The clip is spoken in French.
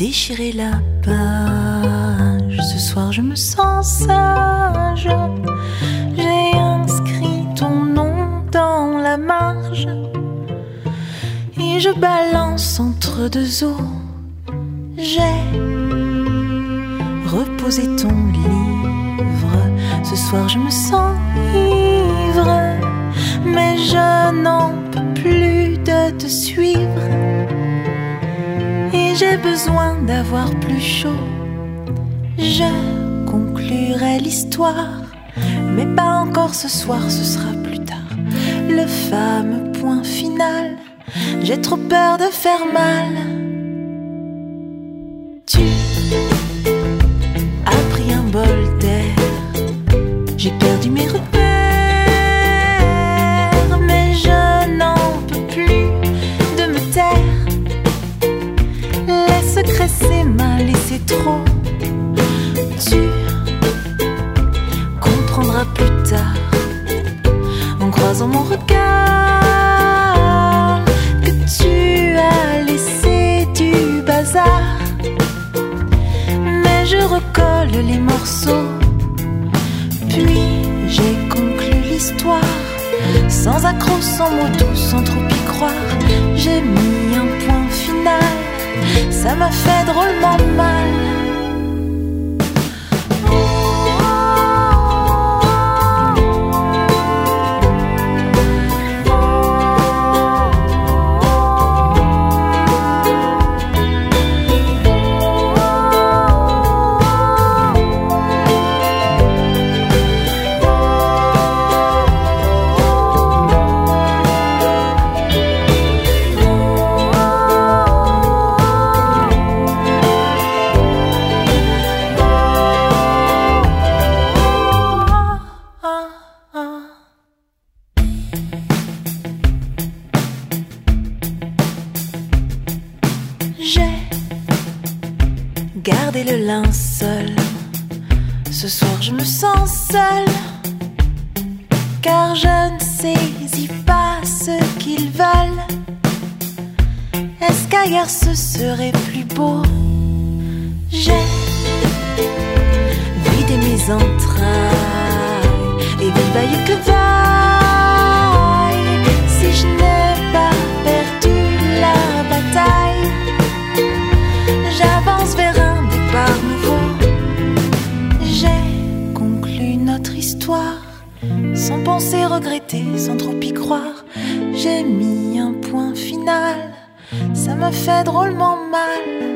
déchirer la page. Ce soir je me sens sage. J'ai inscrit ton nom dans la marge et je balance entre deux eaux. J'ai reposé ton livre. Ce soir je me sens ivre, mais je n'en peux plus de te suivre. Et j'ai besoin d'avoir plus chaud. Je conclurai l'histoire, mais pas encore ce soir, ce sera plus tard. Le fameux point final, j'ai trop peur de faire mal. Tu as pris un bol d'air, j'ai perdu mes repères, mais je n'en peux plus de me taire. Les secrets c'est mal et c'est trop. Tu comprendras plus tard, en croisant mon regard, que tu as laissé du bazar. Mais je recolle les morceaux, puis j'ai conclu l'histoire, sans accroc, sans mots doux, sans trop y croire. J'ai mis un point final, ça m'a fait drôlement mal. Gardez le linceul, ce soir je me sens seule, car je ne saisis pas ce qu'ils veulent. Est-ce qu'ailleurs ce serait plus beau? J'ai vidé mes entrailles et vive que vaille, si je n'ai pas perdu la bataille, j'avance vers un départ nouveau. J'ai conclu notre histoire, sans penser, regretter, sans trop y croire. J'ai mis un point final, ça me fait drôlement mal.